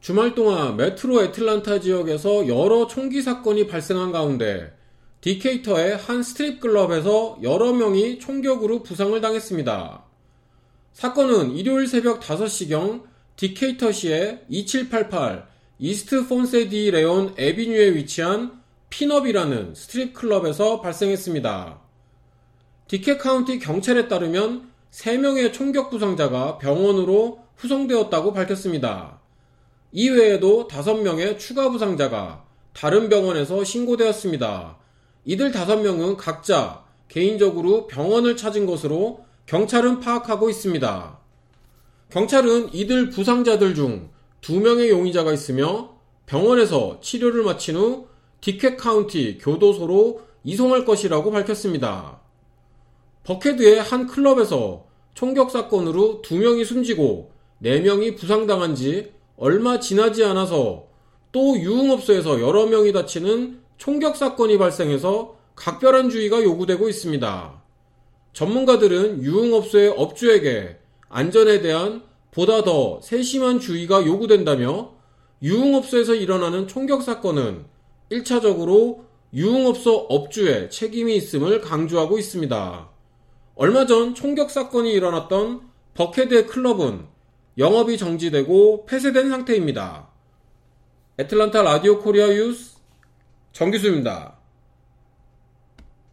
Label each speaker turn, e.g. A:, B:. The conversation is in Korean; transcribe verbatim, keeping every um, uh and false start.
A: 주말 동안 메트로 애틀란타 지역에서 여러 총기 사건이 발생한 가운데 디케이터의 한 스트립클럽에서 여러 명이 총격으로 부상을 당했습니다. 사건은 일요일 새벽 다섯 시경 디케이터시의 이칠팔팔 이스트 폰세 디 레온 애비뉴에 위치한 핀업이라는 스트립클럽에서 발생했습니다. 디케 카운티 경찰에 따르면 세 명의 총격 부상자가 병원으로 후송되었다고 밝혔습니다. 이외에도 다섯 명의 추가 부상자가 다른 병원에서 신고되었습니다. 이들 다섯 명은 각자 개인적으로 병원을 찾은 것으로 경찰은 파악하고 있습니다. 경찰은 이들 부상자들 중 두 명의 용의자가 있으며 병원에서 치료를 마친 후 디케 카운티 교도소로 이송할 것이라고 밝혔습니다. 버케드의 한 클럽에서 총격 사건으로 두 명이 숨지고 네 명이 부상당한 지 얼마 지나지 않아서 또 유흥업소에서 여러 명이 다치는 총격 사건이 발생해서 각별한 주의가 요구되고 있습니다. 전문가들은 유흥업소의 업주에게 안전에 대한 보다 더 세심한 주의가 요구된다며 유흥업소에서 일어나는 총격 사건은 일 차적으로 유흥업소 업주의 책임이 있음을 강조하고 있습니다. 얼마 전 총격 사건이 일어났던 버케드의 클럽은 영업이 정지되고 폐쇄된 상태입니다. 애틀란타 라디오 코리아 뉴스 정기수입니다.